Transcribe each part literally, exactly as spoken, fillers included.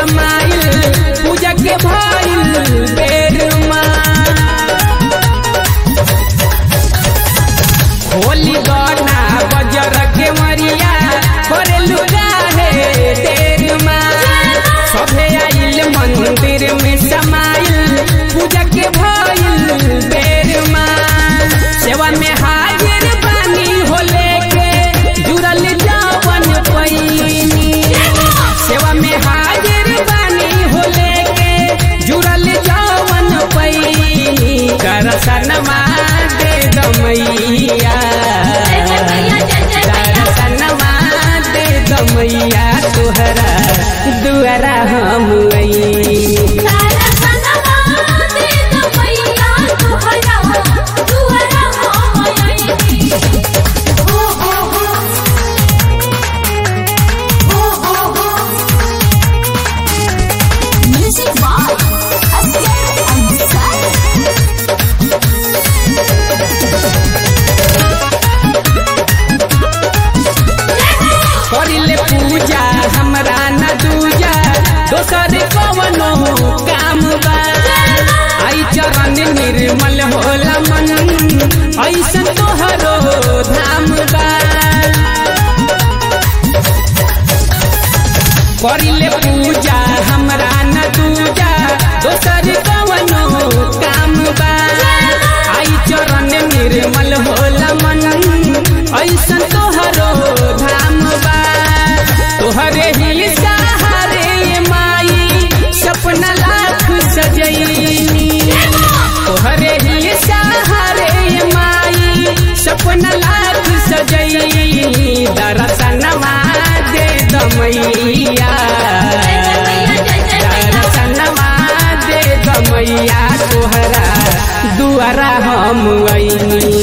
समाइल पूजा के भइल बेर होली गना बजर के मरिया करे लुगा है देर सभे आइल मंदिर में समाइल पूजा के भइल बेर सेवा में हाजिर बानी हो लेके जुड़ल जावन पैनी सेवा में हाजिर बानी हो लेके जुड़ल जावन पैनी दर्शनमा दे दमैया दर्शनमा दे दमैया तोहरा दुआरा हम करिले पूजा हमरा न दूजा दोसर कवनो काम बा आई चरण निर्मल होला मन ऐसन तोहरो धाम बा करिले पूजा हमरा न दूजा दोसर कवनो काम बा आई चरण निर्मल होला मन ऐसन तोहरो धाम बा तोहरे ही सहारे माई सपना लाख सजैनी तोहरे ही सहारे माई सपना लाख सजैनी दर्शनमा दे दमैया दर्शनमा दे दमैया तोहरा दुआरा हम अइनी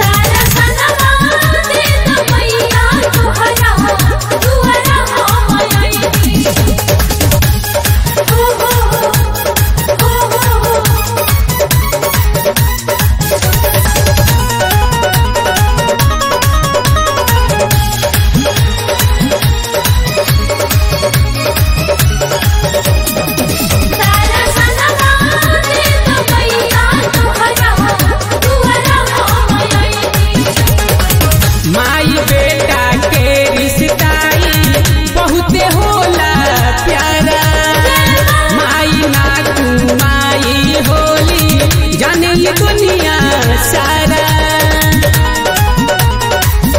माई बेटा के रिश्ताई बहुते होला प्यारा माई ना तू माई होली जाने ये दुनिया सारा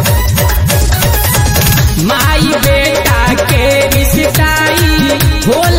माई बेटा के रिश्ताई होला